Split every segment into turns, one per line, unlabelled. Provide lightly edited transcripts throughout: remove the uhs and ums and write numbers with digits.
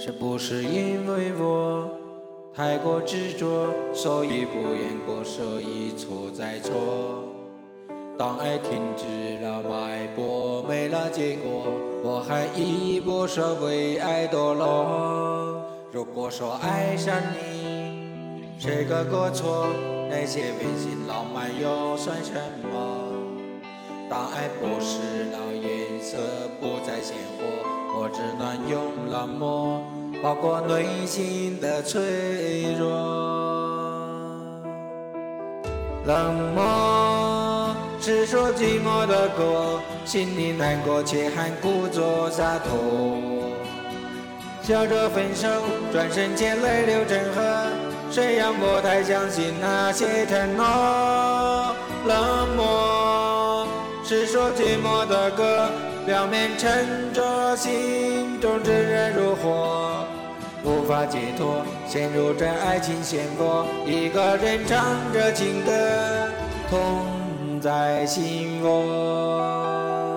是不是因为我太过执着，所以不愿割舍，一错再错？当爱停止了脉搏，没了结果，我还依依不舍，为爱堕落。如果说爱上你是个过错，那些温馨浪漫又算什么？当爱剥蚀了颜色，不再鲜活，我只能用冷漠包裹内心的脆弱。冷漠是说寂寞的歌，心里难过却还故作洒脱。笑着分手，转身间泪流成河，谁让我太相信那些承诺？冷漠是说寂寞的歌，表面沉着，心中炙热如火，无法解脱，陷入这爱情漩涡。一个人唱着情歌，痛在心窝。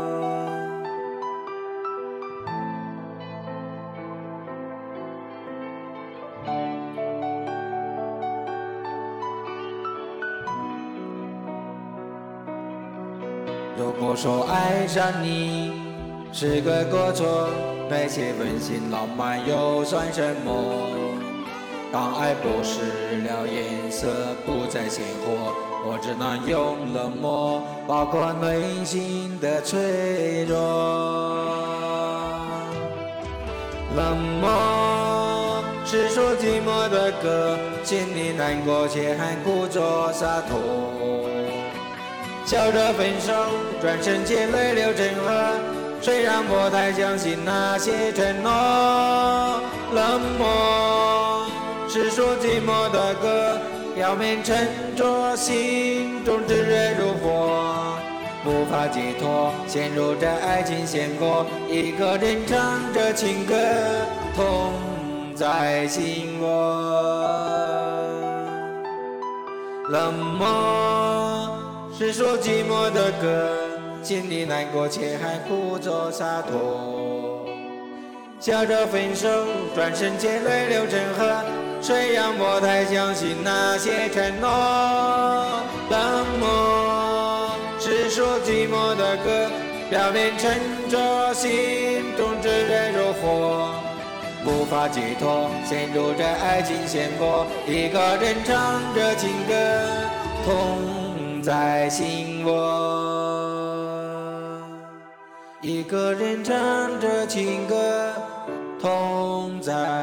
如果说爱上你是个过错，那些温馨浪漫又算什么？当爱剥蚀了颜色，不再鲜活，我只能用冷漠包裹内心的脆弱。冷漠是说寂寞的歌，心里难过却还故作洒脱。笑着分手，转身间泪流成河，谁让我太相信那些承诺？冷漠是说寂寞的歌，表面沉着，心中炙热如火，无法解脱，陷入这爱情漩涡。一个人唱着情歌，痛在心窝。冷漠是说寂寞的歌，心里难过却还故作洒脱。笑着分手，转身间泪流成河，谁让我太相信那些承诺？冷漠是说寂寞的歌，表面沉着，心中炙热如火，无法解脱，陷入这爱情漩涡。一个人唱着情歌，痛在心窝。一个人唱着情歌，痛在